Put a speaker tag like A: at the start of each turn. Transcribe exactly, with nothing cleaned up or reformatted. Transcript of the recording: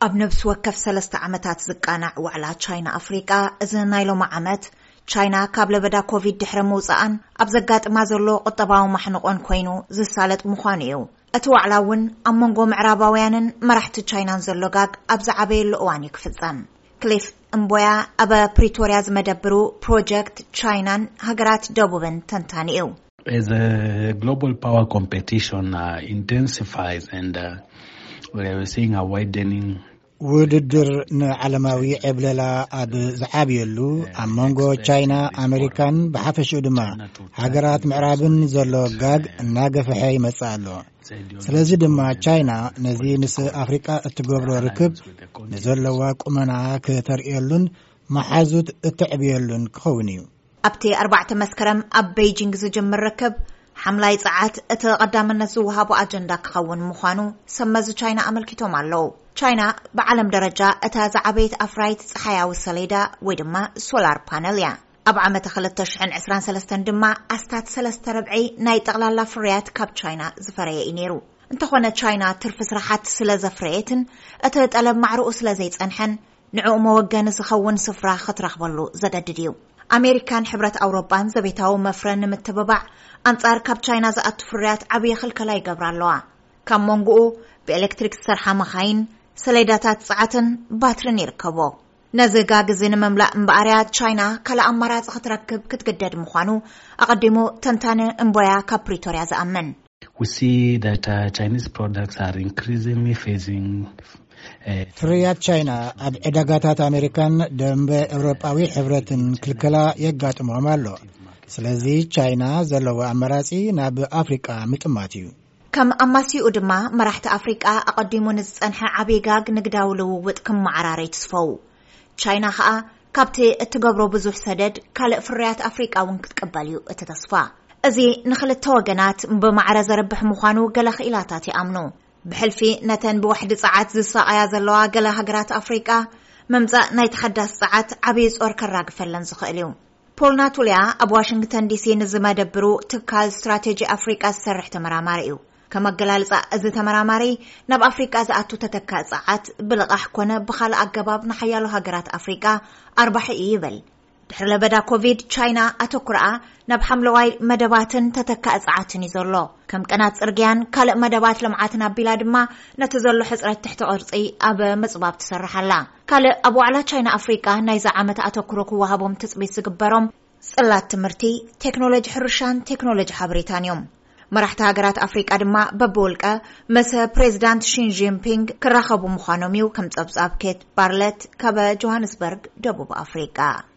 A: ኣብ ነብስ ወከፍ ሰለስተ ዓመታት ዝቃናዕ ዋዕላ ቻይና ኣፍሪቃ እዘን ናይሎ ዓመት ቻይና ካብ ለበዳ ኮቪድ ድሕረ ምውፃኣን ኣብ ዘጋጥማ ዘሎ ቁጠባዊ ማሕነቆን ኮይኑ ዝሳለጥ ምዃኑ እዩ። እቲ ዋዕላ እውን ኣብ መንጎ ምዕራባውያንን መራሕቲ ቻይናን ዘሎ ጋግ ኣብ ዝዓበየሉ እዋን ክፍጸም ክሊፍ እምቦያ ኣብ ፕሪቶሪያ ዝመደብሩ ፕሮጀክት ቻይናን ሃገራት ደቡብን ተንታኒ እዩ።
B: As a global power competition uh, intensifies and uh, we're seeing a widening
C: ውድድር ንዓለማዊ ዕብለላ ኣብ ዝዓብየሉ ኣብ መንጎ ቻይና ኣሜሪካን ብሓፈሽኡ ድማ ሃገራት ምዕራብን ዘሎ ጋግ እናገፈሐ ይመጽእ ኣሎ። ስለዚ ድማ ቻይና ነዚ ምስ ኣፍሪቃ እትገብሮ ርክብ ንዘለዋ ቁመና ከተርእየሉን መሓዙት እትዕብየሉን ክኸውን እዩ።
A: ኣብቲ ኣርባዕተ መስከረም ኣብ ቤጂንግ ዝጅምር ርክብ ሓምላይ ጸዓት እቲ ቀዳምነት ዝወሃቦ ኣጀንዳ ክኸውን ምዃኑ ሰመዝ ቻይና ኣመልኪቶም ኣለዉ። ቻይና ብዓለም ደረጃ እታ ዝዓበየት ኣፍራይት ፀሓያዊ ሰሌዳ ወይ ድማ ሶላር ፓነል እያ። ኣብ ዓመት ሁለት ሺህ عشرين وثلاثة ድማ ኣስታት ሰለስተ ረብዒ ናይ ጠቕላላ ፍርያት ካብ ቻይና ዝፈረየ እዩ ነይሩ። እንተኾነ ቻይና ትርፊ ስራሓት ስለ ዘፍረየትን እቲ ጠለብ ማዕርኡ ስለ ዘይጸንሐን ንዕኡ መወገኒ ዝኸውን ስፍራ ክትረኽበሉ ዘገድድ እዩ። ኣሜሪካን ሕብረት ኣውሮፓን ዘቤታዊ መፍረን ንምትብባዕ ኣንጻር ካብ ቻይና ዝኣቱ ፍርያት ዓብዪ ክልከላ ይገብራ ኣለዋ። ካብ መንጎኡ ብኤሌክትሪክ ዝሰርሓ መኻይን ሰሌዳታት ጸዓትን ባትሪን ይርከቦ። ነዚ ጋግ እዚ ንምምላእ እምበኣርያ ቻይና ካልእ ኣማራፂ ክትረክብ ክትገደድ ምዃኑ ኣቐዲሙ ተንታኒ እምቦያ ካብ ፕሪቶሪያ ዝኣምን።
B: We see that uh, Chinese products are increasingly facing
C: ፍርያት ቻይና ኣብ ዕዳጋታት ኣሜሪካን ደንበ ኤውሮጳዊ ሕብረትን ክልከላ የጋጥሞም ኣሎ። ስለዚ ቻይና ዘለዎ ኣማራፂ ናብ ኣፍሪቃ ምጥማት እዩ።
A: ከም ኣማሲኡ ድማ መራሕቲ ኣፍሪቃ ኣቐዲሙ ንዝጸንሐ ዓብዪ ጋግ ንግዳዊ ልውውጥ ክመዓራረይ ትስፈው። ቻይና ከዓ ካብቲ እትገብሮ ብዙሕ ሰደድ ካልእ ፍርያት ኣፍሪቃ እውን ክትቀበል እዩ እቲ ተስፋ። እዚ ንኽልተ ወገናት ብማዕረ ዘርብሕ ምዃኑ ገለ ክኢላታት ይኣምኑ። ብሕልፊ ነተን ብዋሕዲ ጸዓት ዝሰቃያ ዘለዋ ገለ ሃገራት ኣፍሪቃ መምጻእ ናይ ተሓዳስ ጸዓት ዓብዪ ጾር ከራግፈለን ዝኽእል እዩ። ፖል ናቱልያ ኣብ ዋሽንግተን ዲሲ ንዝመደብሩ ትካል ስትራቴጂ ኣፍሪቃ ዝሰርሕ ተመራማሪ እዩ። ከመገላልጻ እዚ ተመራማሪ ናብ ኣፍሪቃ ዝኣቱ ተተካእ ጸዓት ብልቓሕ ኮነ ብኻልእ ኣገባብ ንሓያሎ ሃገራት ኣፍሪቃ ኣርባሕ እዩ ይብል። ድሕሪ ለበዳ ኮቪድ ቻይና ኣተኩርኣ ናብ ሓምለዋይ መደባትን ተተካእ ጸዓትን እዩ ዘሎ። ከም ቀናት ጽርግያን ካልእ መደባት ልምዓትን ኣቢላ ድማ ነቲ ዘሎ ሕፅረት ትሕቲ ቅርፂ ኣብ ምጽባብ ትሰርሕ ኣላ። ካልእ ኣብ ዋዕላ ቻይና ኣፍሪቃ ናይዚ ዓመት ኣተኩሮ ክወሃቦም ትጽቢት ዝግበሮም ጽላት ትምህርቲ፣ ቴክኖሎጂ ሕርሻን ቴክኖሎጂ ሓበሬታን እዮም። መራሕቲ ሃገራት ኣፍሪቃ ድማ በብውልቀ ምስ ፕሬዚዳንት ሺ ጂንፒንግ ክራኸቡ ምዃኖም እዩ ከም ጸብጻብ ኬት ባርለት ካብ ጆሃንስበርግ ደቡብ ኣፍሪቃ።